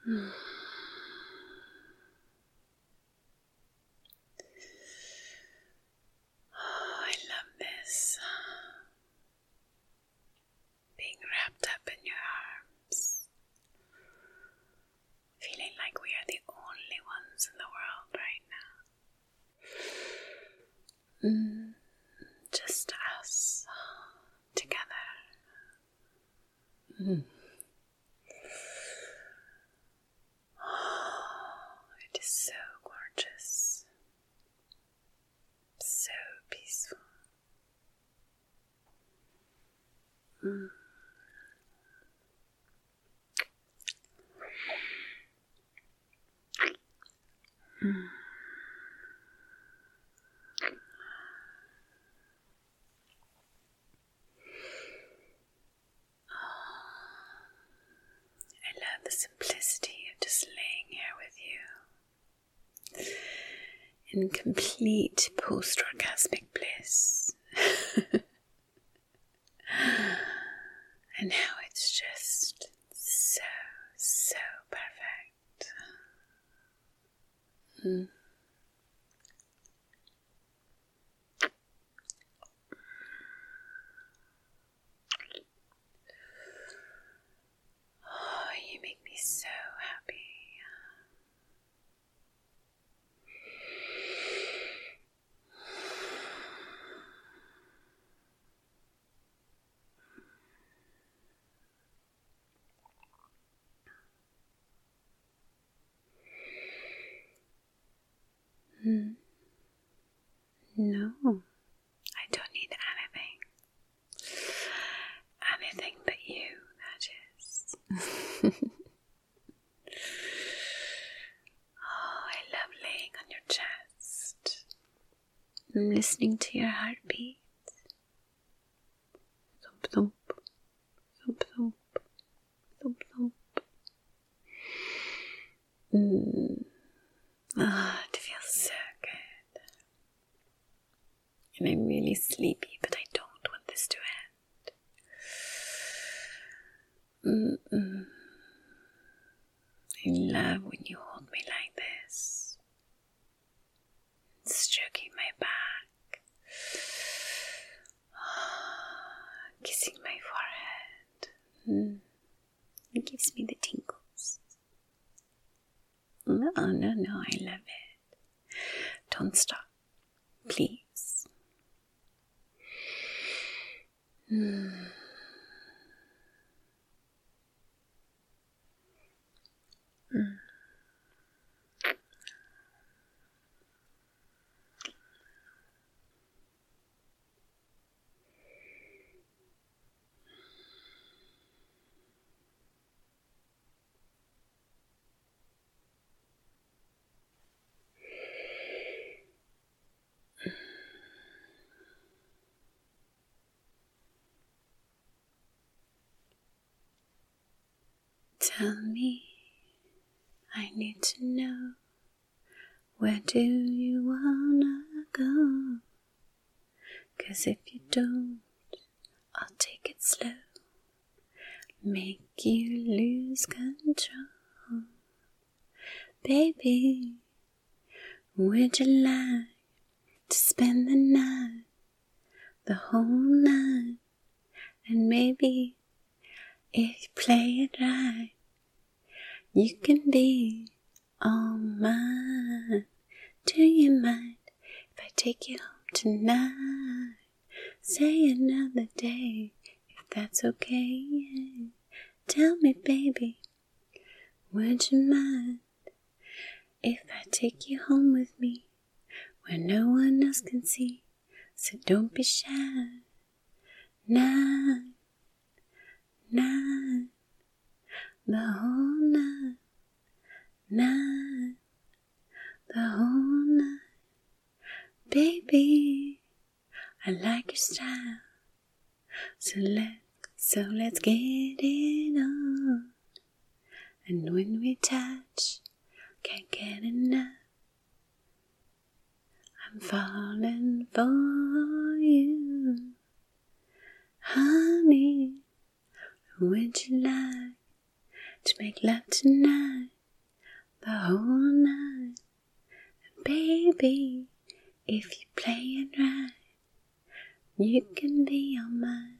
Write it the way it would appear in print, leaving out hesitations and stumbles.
Oh, I love this. Being wrapped up in your arms. Feeling like we are the only ones in the world right now. Just us together. Oh, it is so gorgeous. So peaceful. I love the simplicity of just laying here with you in complete post-orgasmic bliss. And how it's just so perfect. Oh, you make me so happy. No, I don't need anything. Anything but you, that is. Oh, I love laying on your chest. I'm listening to your heartbeat. Thump, thump, thump, thump, thump, thump. Ah, it feels so good. And I'm really sleepy, but I don't want this to end. I love when you hold me like this, stroking my back, kissing my forehead. It gives me the tingles. No, I love it. Don't stop, please. Tell me, I need to know, where do you wanna go? 'Cause if you don't, I'll take it slow, make you lose control. Baby, would you like to spend the night, the whole night? And maybe, if you play it right, you can be all mine. Do you mind if I take you home tonight? Say another day, if that's okay. Tell me, baby, would you mind if I take you home with me, where no one else can see? So don't be shy. Night, the whole night, the whole night. Baby, I like your style, so let's get it on. And when we touch, can't get enough. I'm falling for you, honey. Would you like to make love tonight? the whole night. And baby, if you play it right, you can be all mine.